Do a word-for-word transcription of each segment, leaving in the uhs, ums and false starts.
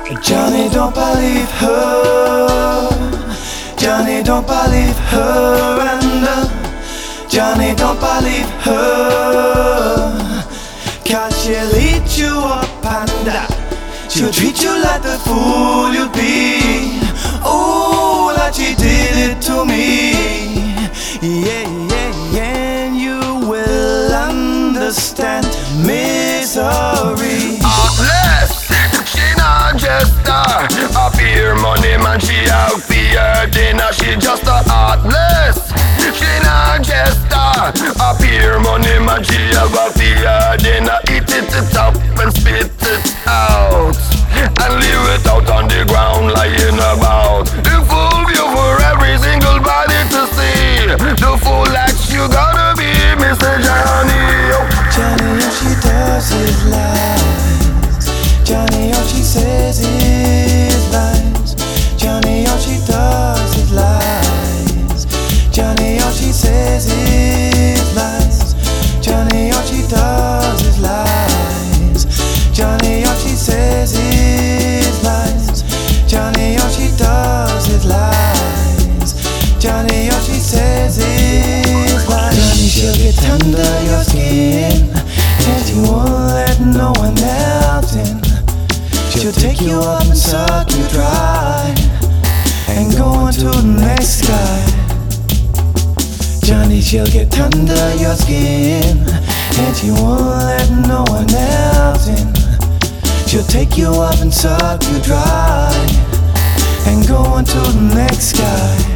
Johnny, don't believe her. Johnny, don't believe her. And uh, Johnny, don't believe her. Cause she'll eat you up and uh, she'll treat you like the fool you'll be. Oh, like she did it to me. Yeah, yeah, yeah, and you will understand misery. Heartless, she not just a a beer money man, she out for her dinner. She just a heartless. She not just a a beer money man, she have a for her dinner. Eat it, it up and spit it out, and leave it out on the ground lying about. The full view for every single body to see. The fool that you gotta be, Mister Johnny. Johnny, all she does is lies. Johnny, all she says is lies. Johnny, all she does is lies. Johnny, all she says is lies. Johnny, all she does is lies. Johnny, all she says is lies. Johnny, all she does is lies. Johnny, all she says is lies. Johnny, she'll get under your skin, and you won't let no one else in. She'll take you up and suck you dry, and go on to the next guy. Johnny, she'll get under your skin, and she won't let no one else in. She'll take you up and suck you dry, and go on to the next guy.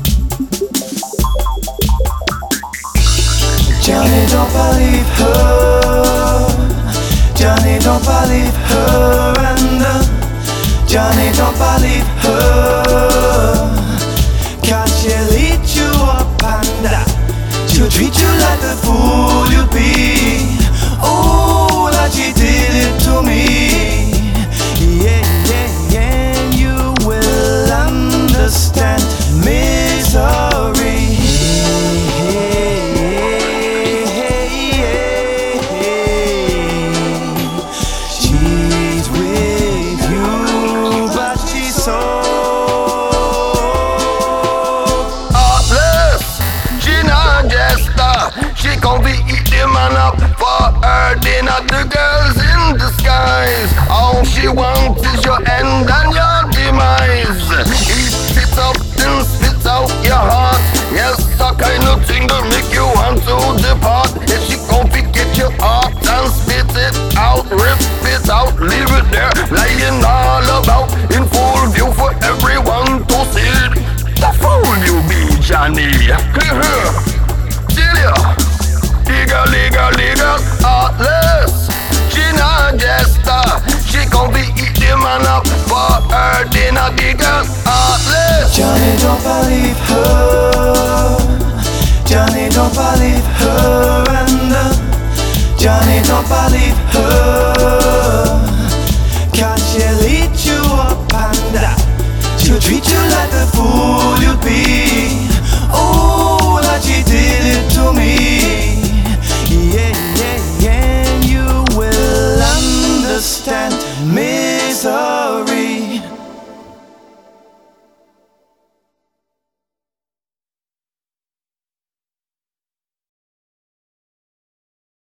Johnny, don't believe her. Johnny, don't believe her. And uh, Johnny, don't believe her. Cause she'll eat you up and uh, she'll treat you like the fool you'll be. Oh, like she did it to me. Yeah, yeah, yeah, and you will understand misery. She's with you, but she's so heartless. She not just a, she gon' be eat the man up for her dinner. The girl's in disguise. All she wants is your end and your demise. He spits out and spits out your heart. Yes, the kind of thing that make you want to depart. If she gon' get your heart and spit it out, rip it out, leave it there, lying all about in full view for everyone to see. The fool you be, Johnny. Celia, legal, legal, legal, heartless. She not just a, she gon' be eat the man up for her dinner. The girl heartless. Johnny, don't believe her. Johnny, don't believe her. And uh, Johnny, don't believe her. Cause she'll eat you up and uh, she'll treat you like the fool you'll be. Oh, like she did it to me.